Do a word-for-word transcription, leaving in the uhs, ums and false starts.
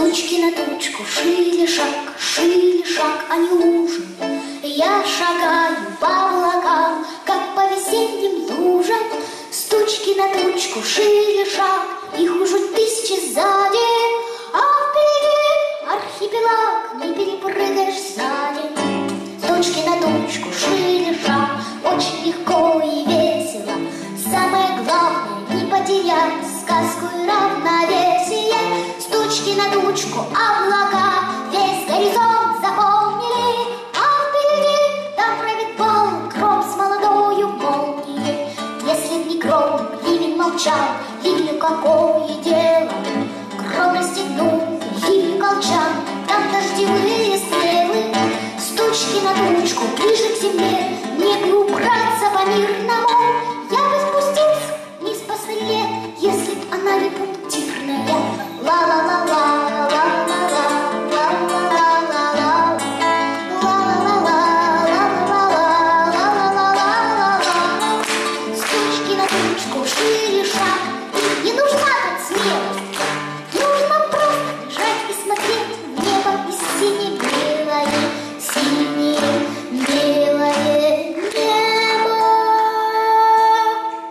Тучки на тучку, шили шаг, шили шаг, они ужин. Я шагаю по облакам, как по весенним лужам. С тучки на тучку, шили шаг, их уже тысячи сзади. А впереди архипелаг, не перепрыгаешь сзади. Тучки на тучку, шили шаг, очень легко и весело. Самое главное, не потерять сказку и равновесие. С тучки на тучку облака весь горизонт заполнили. А впереди там правит бал, гром с молодою молнией. Если б не гром, ливень молчал, ливню какое дело. Гром расстегнул, ливень колчан, там дождевые стрелы. С тучки на тучку, ближе к земле, негде убраться помирно.